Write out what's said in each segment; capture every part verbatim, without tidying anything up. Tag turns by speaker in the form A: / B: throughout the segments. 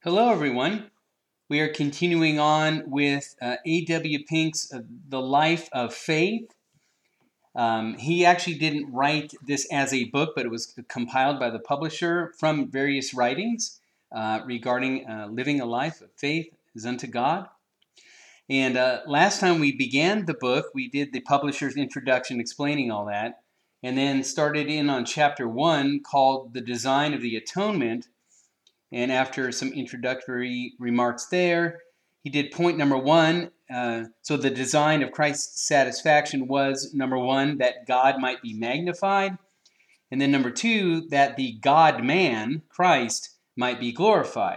A: Hello, everyone. We are continuing on with uh, A W Pink's uh, The Life of Faith. Um, he actually didn't write this as a book, but it was compiled by the publisher from various writings uh, regarding uh, living a life of faith as unto God. And uh, last time we began the book, we did the publisher's introduction explaining all that, and then started in on chapter one called The Design of the Atonement. And after some introductory remarks there, he did point number one. Uh, so the design of Christ's satisfaction was, number one, that God might be magnified. And then number two, that the God-man, Christ, might be glorified.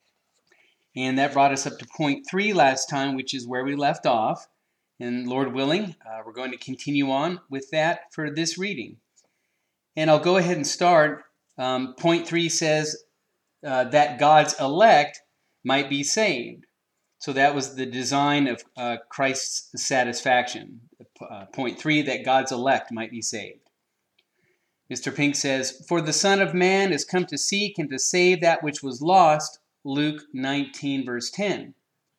A: And that brought us up to point three last time, which is where we left off. And Lord willing, uh, we're going to continue on with that for this reading. And I'll go ahead and start. Um, point three says, Uh, that God's elect might be saved. So that was the design of uh, Christ's satisfaction. Uh, point three, that God's elect might be saved. Mister Pink says, "For the Son of Man is come to seek and to save that which was lost," Luke nineteen, verse ten.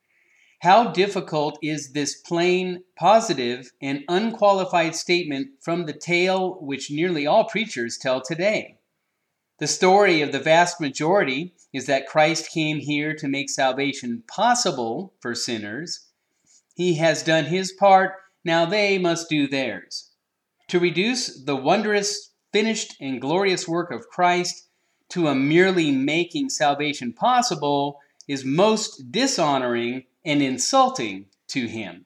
A: How difficult is this plain, positive, and unqualified statement from the tale which nearly all preachers tell today? The story of the vast majority is that Christ came here to make salvation possible for sinners. He has done his part, now they must do theirs. To reduce the wondrous, finished, and glorious work of Christ to a merely making salvation possible is most dishonoring and insulting to him.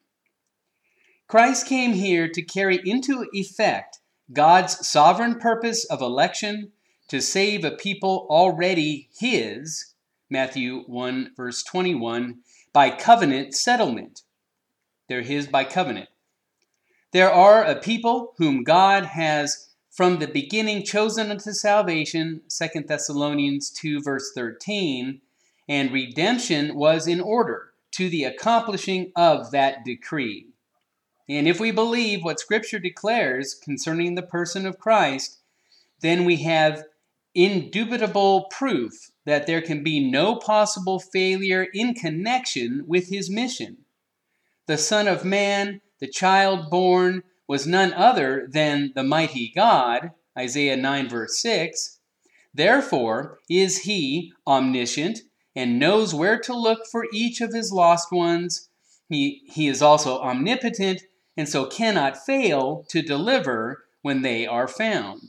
A: Christ came here to carry into effect God's sovereign purpose of election, to save a people already his, Matthew one, verse twenty-one, by covenant settlement. They're his by covenant. There are a people whom God has from the beginning chosen unto salvation, Second Thessalonians two, verse thirteen, and redemption was in order to the accomplishing of that decree. And if we believe what Scripture declares concerning the person of Christ, then we have indubitable proof that there can be no possible failure in connection with his mission. The Son of Man, the child born, was none other than the mighty God, Isaiah nine, verse six. Therefore is he omniscient and knows where to look for each of his lost ones. He, he is also omnipotent and so cannot fail to deliver when they are found.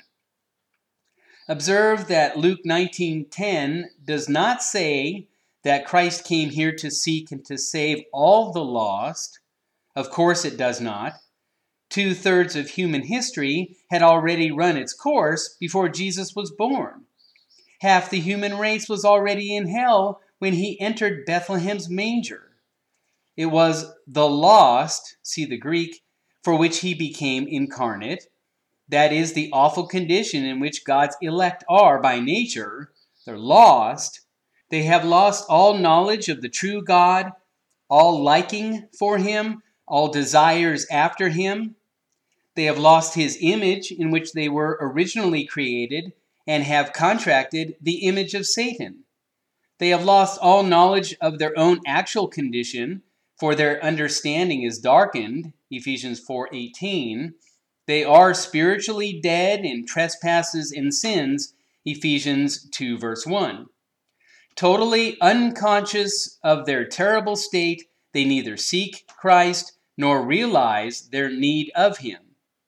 A: Observe that Luke nineteen ten does not say that Christ came here to seek and to save all the lost. Of course it does not. Two-thirds of human history had already run its course before Jesus was born. Half the human race was already in hell when he entered Bethlehem's manger. It was the lost, see the Greek, for which he became incarnate. That is the awful condition in which God's elect are by nature. They're lost. They have lost all knowledge of the true God, all liking for him, all desires after him. They have lost his image in which they were originally created and have contracted the image of Satan. They have lost all knowledge of their own actual condition, for their understanding is darkened, Ephesians four eighteen. They are spiritually dead in trespasses and sins, Ephesians two, verse one. Totally unconscious of their terrible state, they neither seek Christ nor realize their need of him.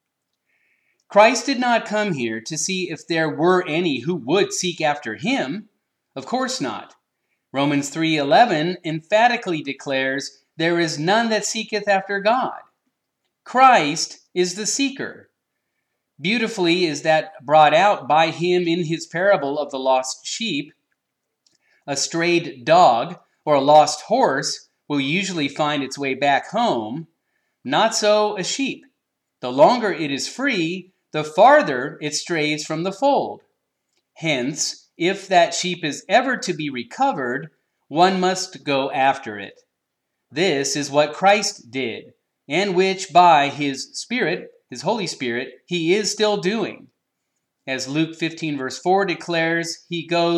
A: Christ did not come here to see if there were any who would seek after him. Of course not. Romans three eleven emphatically declares, "There is none that seeketh after God." Christ is the seeker. Beautifully is that brought out by him in his parable of the lost sheep. A strayed dog or a lost horse will usually find its way back home. Not so a sheep. The longer it is free, the farther it strays from the fold. Hence, if that sheep is ever to be recovered, one must go after it. This is what Christ did, and which by his Spirit, his Holy Spirit, he is still doing. As Luke fifteen verse four declares, he goes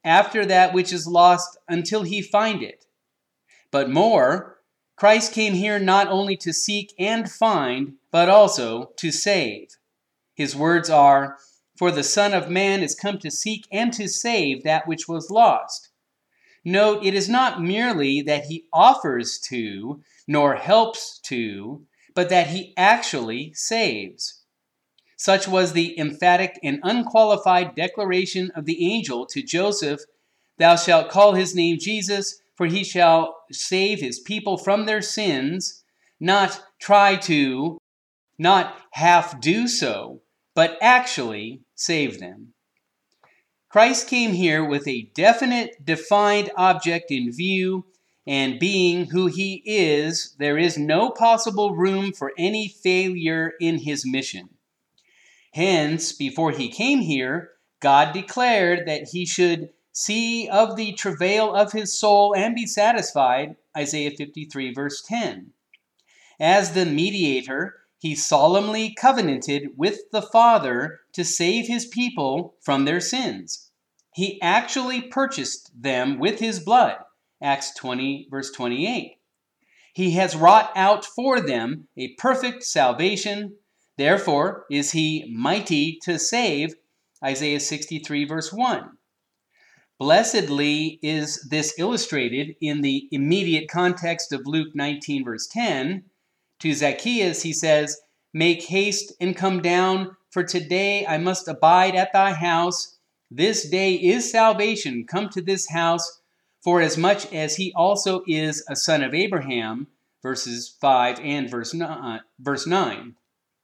A: after that which is lost until he find it. But more, Christ came here not only to seek and find, but also to save. His words are, "For the Son of Man is come to seek and to save that which was lost." Note, it is not merely that he offers to, nor helps to, but that he actually saves. Such was the emphatic and unqualified declaration of the angel to Joseph, "Thou shalt call his name Jesus, for he shall save his people from their sins," not try to, not half do so, but actually save them. Christ came here with a definite, defined object in view, and being who he is, there is no possible room for any failure in his mission. Hence, before he came here, God declared that he should see of the travail of his soul and be satisfied, Isaiah fifty-three, verse ten. As the mediator, he solemnly covenanted with the Father to save his people from their sins. He actually purchased them with his blood, Acts twenty, verse twenty-eight. He has wrought out for them a perfect salvation. Therefore is he mighty to save, Isaiah sixty-three, verse one. Blessedly is this illustrated in the immediate context of Luke nineteen, verse ten. To Zacchaeus he says, "Make haste and come down, for today I must abide at thy house. This day is salvation come to this house, for as much as he also is a son of Abraham," verses five and verse nine.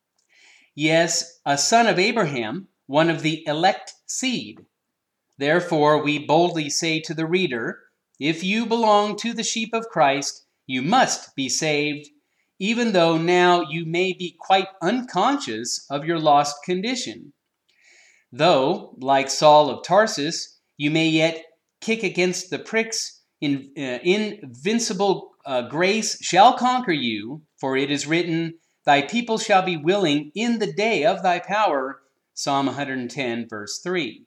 A: Yes, a son of Abraham, one of the elect seed. Therefore we boldly say to the reader, if you belong to the sheep of Christ, you must be saved, even though now you may be quite unconscious of your lost condition. Though, like Saul of Tarsus, you may yet kick against the pricks, in, uh, invincible uh, grace shall conquer you, for it is written, "Thy people shall be willing in the day of thy power," Psalm one hundred ten, verse three.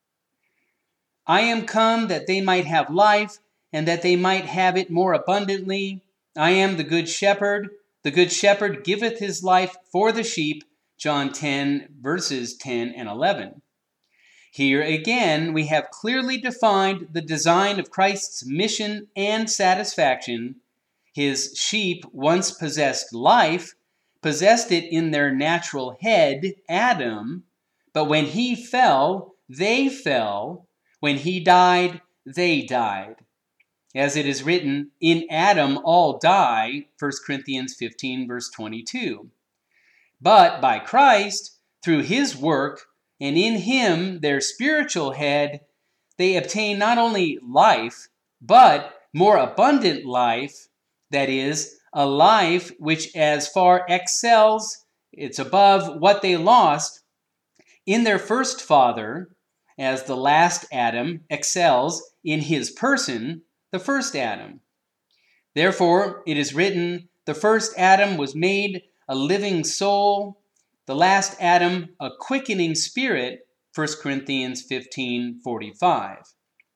A: "I am come that they might have life, and that they might have it more abundantly. I am the good shepherd. The good shepherd giveth his life for the sheep," John ten, verses ten and eleven. Here again, we have clearly defined the design of Christ's mission and satisfaction. His sheep once possessed life, possessed it in their natural head, Adam, but when he fell, they fell. When he died, they died. As it is written, "In Adam all die," First Corinthians fifteen, verse twenty-two. But by Christ, through his work, and in him, their spiritual head, they obtain not only life, but more abundant life, that is, a life which as far excels, it's above what they lost in their first father, as the last Adam excels in his person, the first Adam. Therefore, it is written, the first Adam was made a living soul, the last Adam a quickening spirit, First Corinthians fifteen, forty-five.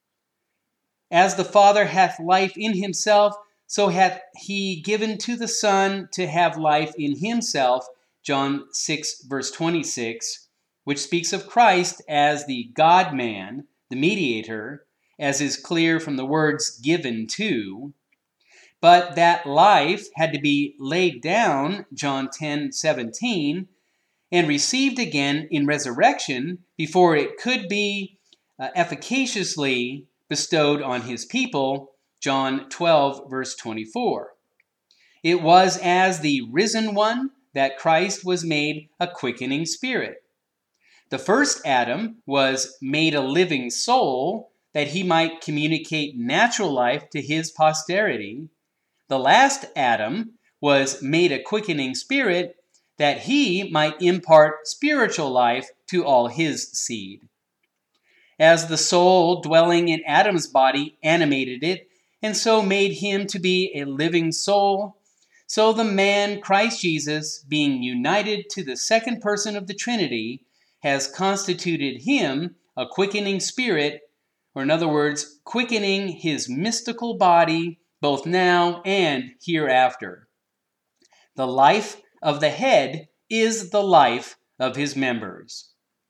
A: As the Father hath life in himself, so hath he given to the Son to have life in himself, John six, verse twenty-six, which speaks of Christ as the God-man, the mediator, as is clear from the words "given to." But that life had to be laid down, John ten, seventeen, and received again in resurrection before it could be uh, efficaciously bestowed on his people, John twelve, verse twenty-four. It was as the risen one that Christ was made a quickening spirit. The first Adam was made a living soul that he might communicate natural life to his posterity. The last Adam was made a quickening spirit that he might impart spiritual life to all his seed. As the soul dwelling in Adam's body animated it, and so made him to be a living soul, so the man Christ Jesus, being united to the second person of the Trinity, has constituted him a quickening spirit, or in other words, quickening his mystical body both now and hereafter. The life of the head is the life of his members.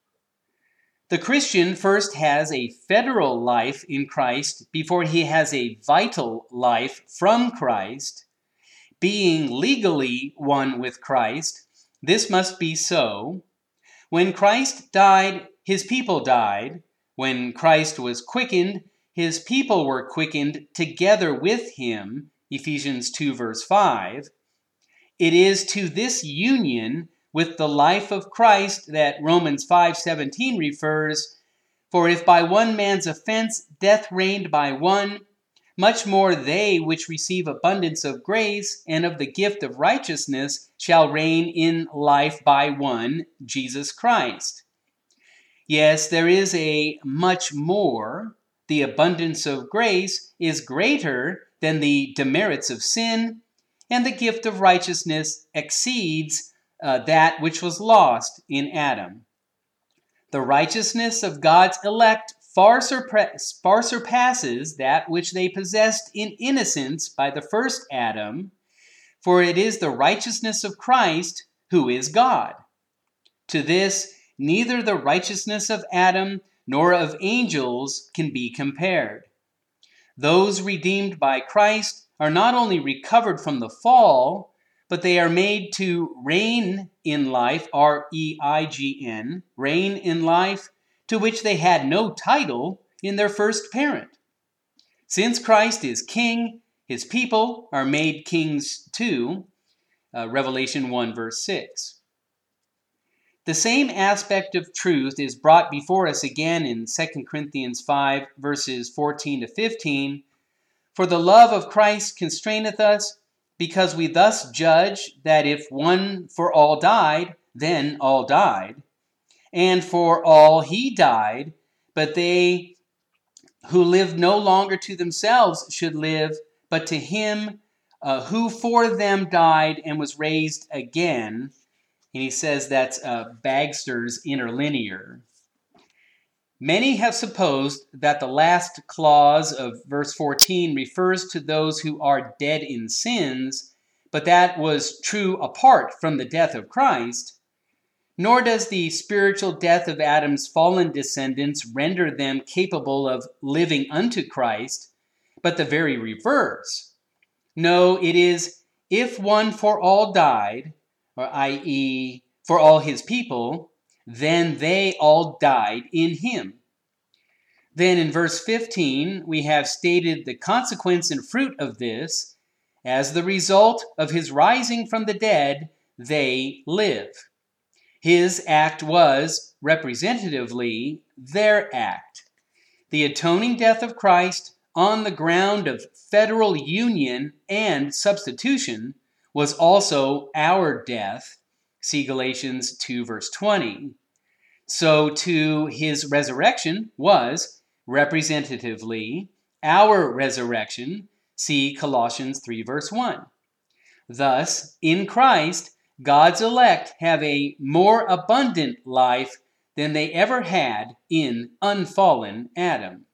A: The Christian first has a federal life in Christ before he has a vital life from Christ. Being legally one with Christ, this must be so. When Christ died, his people died. When Christ was quickened, his people were quickened together with him, Ephesians two verse five. It is to this union with the life of Christ that Romans five seventeen refers, for if by one man's offense death reigned by one, much more they which receive abundance of grace and of the gift of righteousness shall reign in life by one, Jesus Christ. Yes, there is a much more. The abundance of grace is greater than the demerits of sin, and the gift of righteousness exceeds uh, that which was lost in Adam. The righteousness of God's elect far, surpa- far surpasses that which they possessed in innocence by the first Adam, for it is the righteousness of Christ who is God. To this, neither the righteousness of Adam nor of angels can be compared. Those redeemed by Christ are not only recovered from the fall, but they are made to reign in life, R E I G N, reign in life, to which they had no title in their first parent. Since Christ is king, his people are made kings too, uh, Revelation one verse six. The same aspect of truth is brought before us again in Second Corinthians five verses fourteen to fifteen. For the love of Christ constraineth us, because we thus judge that if one for all died, then all died. And for all he died, but they who live no longer to themselves should live, but to him uh, who for them died and was raised again. And he says that's uh, Bagster's interlinear. Many have supposed that the last clause of verse fourteen refers to those who are dead in sins, but that was true apart from the death of Christ. Nor does the spiritual death of Adam's fallen descendants render them capable of living unto Christ, but the very reverse. No, it is if one for all died, or that is, for all his people, then they all died in him. Then in verse fifteen, we have stated the consequence and fruit of this. As the result of his rising from the dead, they live. His act was, representatively, their act. The atoning death of Christ on the ground of federal union and substitution was also our death. See Galatians two verse twenty. So too his resurrection was, representatively, our resurrection. See Colossians three verse one. Thus, in Christ, God's elect have a more abundant life than they ever had in unfallen Adam.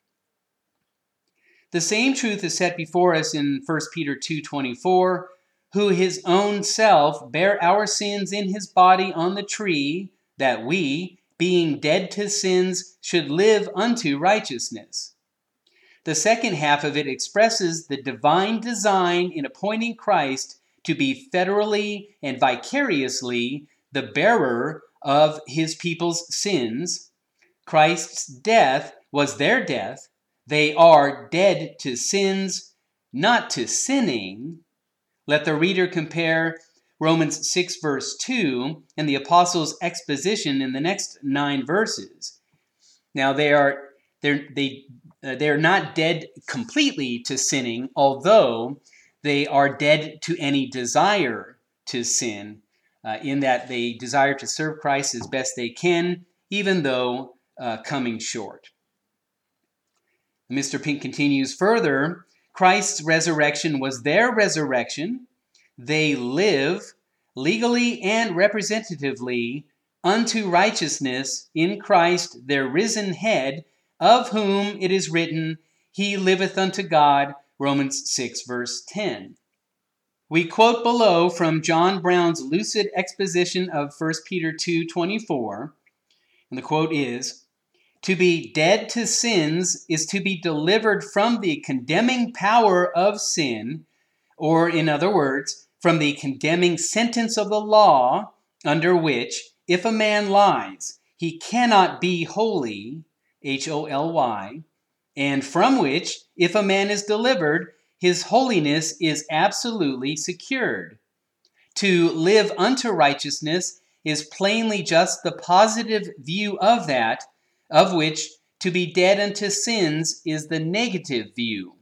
A: The same truth is set before us in First Peter two twenty-four, who his own self bare our sins in his body on the tree, that we, being dead to sins, should live unto righteousness. The second half of it expresses the divine design in appointing Christ to be federally and vicariously the bearer of his people's sins. Christ's death was their death. They are dead to sins, not to sinning. Let the reader compare Romans six verse two and the apostles' exposition in the next nine verses. Now they are they're, they uh, they are not dead completely to sinning, although they are dead to any desire to sin, uh, in that they desire to serve Christ as best they can, even though uh, coming short. Mister Pink continues further, Christ's resurrection was their resurrection. They live legally and representatively unto righteousness in Christ, their risen head, of whom it is written, he liveth unto God, Romans six, verse ten. We quote below from John Brown's lucid exposition of First Peter two twenty-four, and the quote is, to be dead to sins is to be delivered from the condemning power of sin, or in other words, from the condemning sentence of the law, under which, if a man lies, he cannot be holy, H O L Y, and from which, if a man is delivered, his holiness is absolutely secured. To live unto righteousness is plainly just the positive view of that, of which to be dead unto sins is the negative view.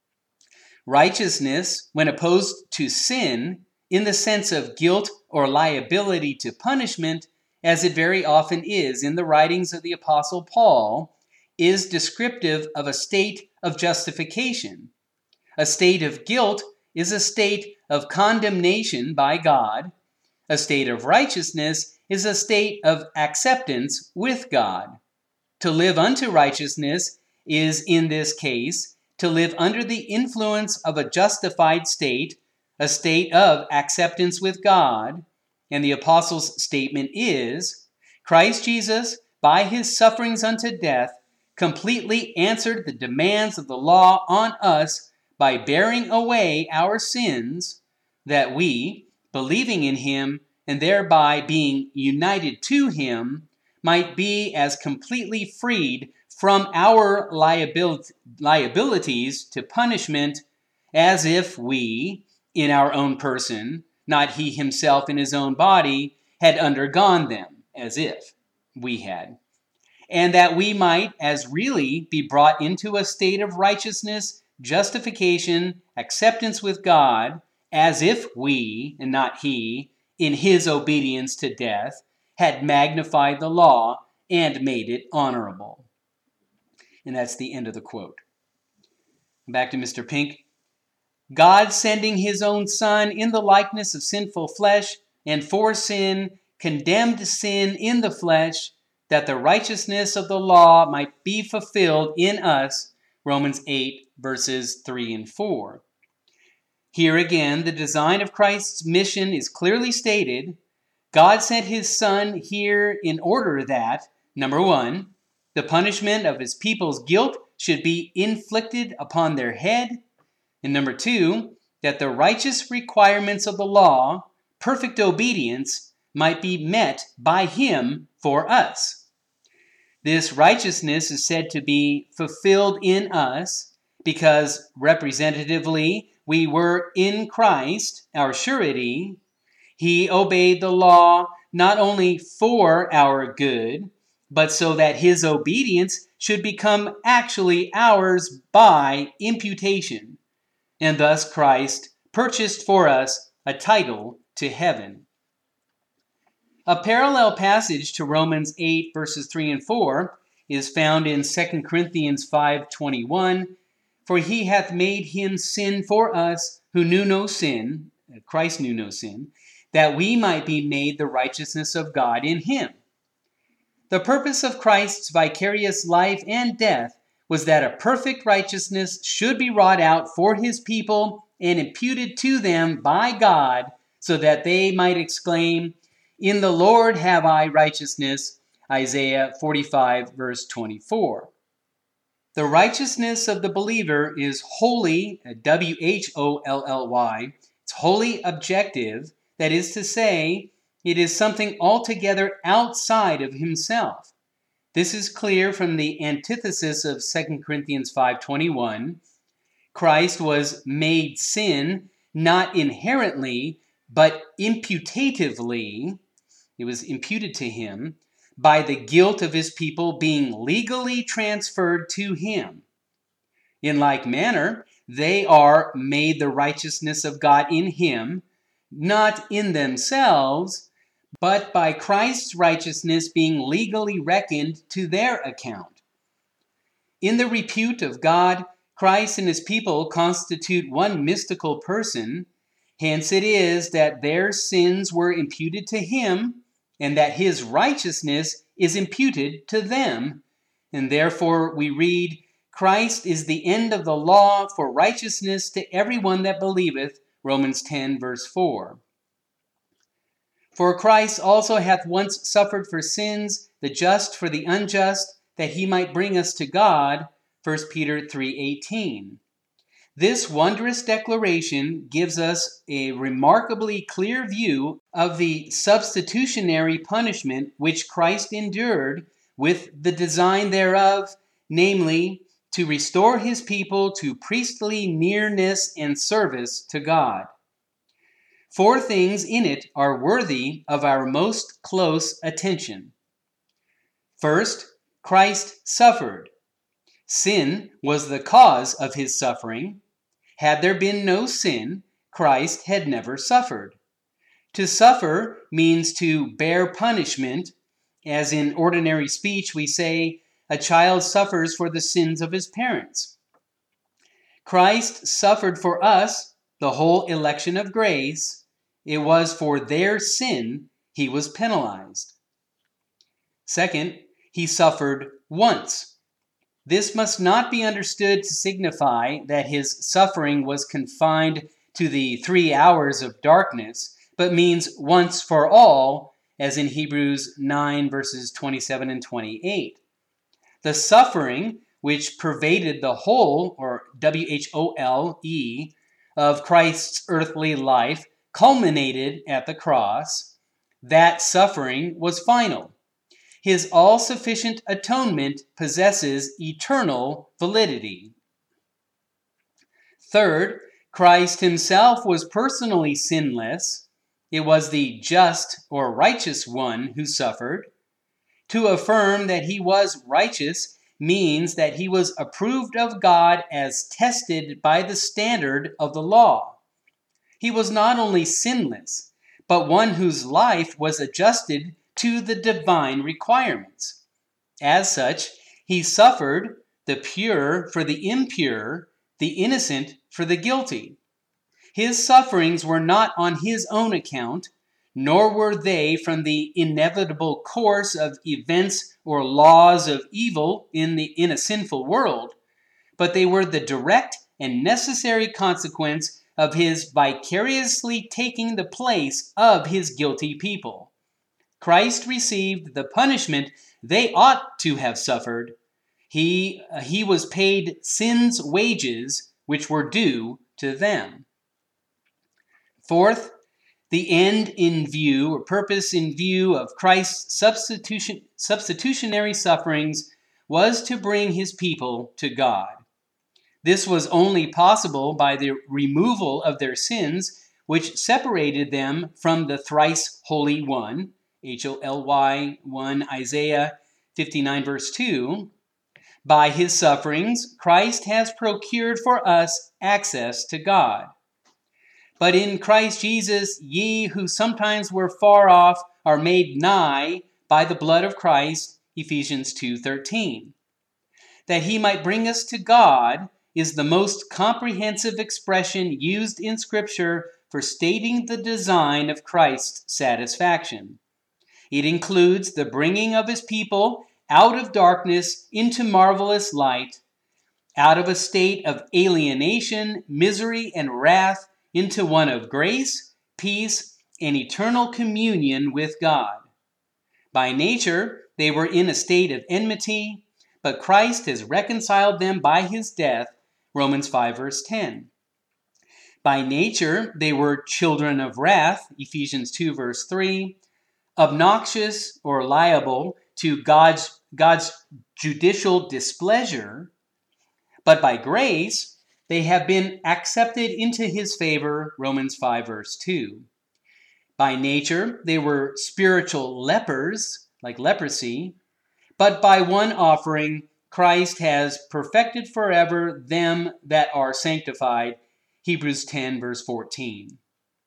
A: Righteousness, when opposed to sin, in the sense of guilt or liability to punishment, as it very often is in the writings of the Apostle Paul, is descriptive of a state of justification. A state of guilt is a state of condemnation by God. A state of righteousness is a state of acceptance with God. To live unto righteousness is, in this case, to live under the influence of a justified state, a state of acceptance with God. And the apostle's statement is, Christ Jesus, by his sufferings unto death, completely answered the demands of the law on us by bearing away our sins, that we, believing in him and thereby being united to him, might be as completely freed from our liabil- liabilities to punishment as if we, in our own person, not he himself in his own body, had undergone them, as if we had. And that we might as really be brought into a state of righteousness, justification, acceptance with God, as if we, and not he, in his obedience to death, had magnified the law and made it honorable. And that's the end of the quote. Back to Mister Pink. God sending his own Son in the likeness of sinful flesh, and for sin, condemned sin in the flesh, that the righteousness of the law might be fulfilled in us, Romans eight, verses three and four. Here again, the design of Christ's mission is clearly stated. God sent his Son here in order that, number one, the punishment of his people's guilt should be inflicted upon their head, and number two, that the righteous requirements of the law, perfect obedience, might be met by him for us. This righteousness is said to be fulfilled in us because representatively we were in Christ, our surety. He obeyed the law not only for our good, but so that his obedience should become actually ours by imputation. And thus Christ purchased for us a title to heaven. A parallel passage to Romans eight, verses three and four is found in Second Corinthians five twenty-one. For he hath made him sin for us who knew no sin, Christ knew no sin, that we might be made the righteousness of God in him. The purpose of Christ's vicarious life and death was that a perfect righteousness should be wrought out for his people and imputed to them by God, so that they might exclaim, "In the Lord have I righteousness," Isaiah forty-five, verse twenty-four. The righteousness of the believer is wholly, W H O L L Y, it's wholly objective, that is to say, it is something altogether outside of himself. This is clear from the antithesis of Second Corinthians five twenty-one. Christ was made sin, not inherently, but imputatively. It was imputed to him by the guilt of his people being legally transferred to him. In like manner, they are made the righteousness of God in him, not in themselves, but by Christ's righteousness being legally reckoned to their account. In the repute of God, Christ and his people constitute one mystical person. Hence it is that their sins were imputed to him, and that his righteousness is imputed to them. And therefore we read, Christ is the end of the law for righteousness to everyone that believeth, Romans ten, verse four. For Christ also hath once suffered for sins, the just for the unjust, that he might bring us to God, First Peter three eighteen. This wondrous declaration gives us a remarkably clear view of the substitutionary punishment which Christ endured, with the design thereof, namely, to restore his people to priestly nearness and service to God. Four things in it are worthy of our most close attention. First, Christ suffered. Sin was the cause of his suffering. Had there been no sin, Christ had never suffered. To suffer means to bear punishment, as in ordinary speech we say, a child suffers for the sins of his parents. Christ suffered for us, the whole election of grace. It was for their sin he was penalized. Second, he suffered once. This must not be understood to signify that his suffering was confined to the three hours of darkness, but means once for all, as in Hebrews nine, verses twenty-seven and twenty-eight. The suffering which pervaded the whole, or W H O L E, of Christ's earthly life culminated at the cross. That suffering was final. His all-sufficient atonement possesses eternal validity. Third, Christ himself was personally sinless. It was the just or righteous one who suffered. To affirm that he was righteous means that he was approved of God as tested by the standard of the law. He was not only sinless, but one whose life was adjusted to the divine requirements. As such, he suffered the pure for the impure, the innocent for the guilty. His sufferings were not on his own account, nor were they from the inevitable course of events or laws of evil in, the, in a sinful world, but they were the direct and necessary consequence of his vicariously taking the place of his guilty people. Christ received the punishment they ought to have suffered. He, uh, he was paid sin's wages, which were due to them. Fourth, the end in view, or purpose in view of Christ's substitution, substitutionary sufferings was to bring his people to God. This was only possible by the removal of their sins, which separated them from the thrice Holy One, H O L Y one, Isaiah fifty-nine, verse two. By his sufferings, Christ has procured for us access to God. But in Christ Jesus, ye who sometimes were far off are made nigh by the blood of Christ, Ephesians two thirteen. That he might bring us to God is the most comprehensive expression used in Scripture for stating the design of Christ's satisfaction. It includes the bringing of his people out of darkness into marvelous light, out of a state of alienation, misery, and wrath into one of grace, peace, and eternal communion with God. By nature, they were in a state of enmity, but Christ has reconciled them by his death, Romans five, verse ten. By nature, they were children of wrath, Ephesians two, verse three, obnoxious or liable to God's, God's judicial displeasure, but by grace, they have been accepted into his favor, Romans five, verse two. By nature, they were spiritual lepers, like leprosy, but by one offering, Christ has perfected forever them that are sanctified, Hebrews ten, verse fourteen.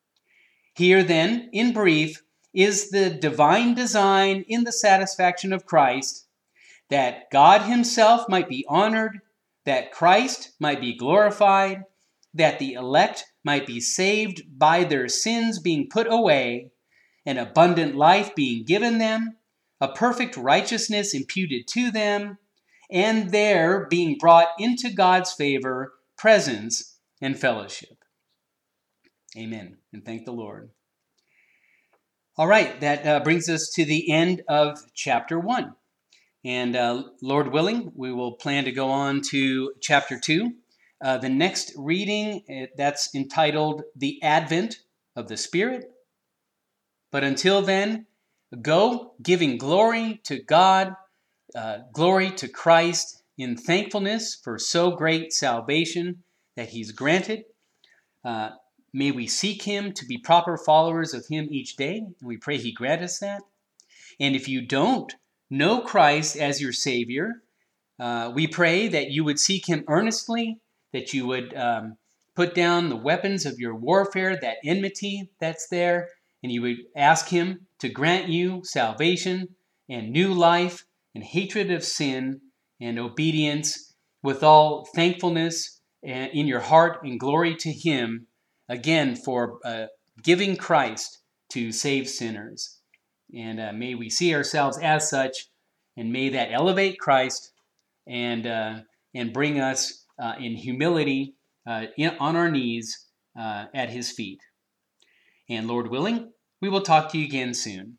A: Here then, in brief, is the divine design in the satisfaction of Christ, that God himself might be honored, that Christ might be glorified, that the elect might be saved by their sins being put away, an abundant life being given them, a perfect righteousness imputed to them, and there being brought into God's favor, presence, and fellowship. Amen. And thank the Lord. All right, that uh, brings us to the end of chapter one. And uh, Lord willing, we will plan to go on to chapter two. Uh, the next reading, that's entitled The Advent of the Spirit. But until then, go giving glory to God, uh, glory to Christ in thankfulness for so great salvation that he's granted. Uh, may we seek him to be proper followers of him each day, and we pray he grant us that. And if you don't know Christ as your Savior, uh, we pray that you would seek him earnestly, that you would um, put down the weapons of your warfare, that enmity that's there, and you would ask him to grant you salvation and new life and hatred of sin and obedience with all thankfulness in your heart and glory to him, again, for uh, giving Christ to save sinners. And uh, may we see ourselves as such, and may that elevate Christ and uh, and bring us uh, in humility uh, in, on our knees uh, at his feet. And Lord willing, we will talk to you again soon.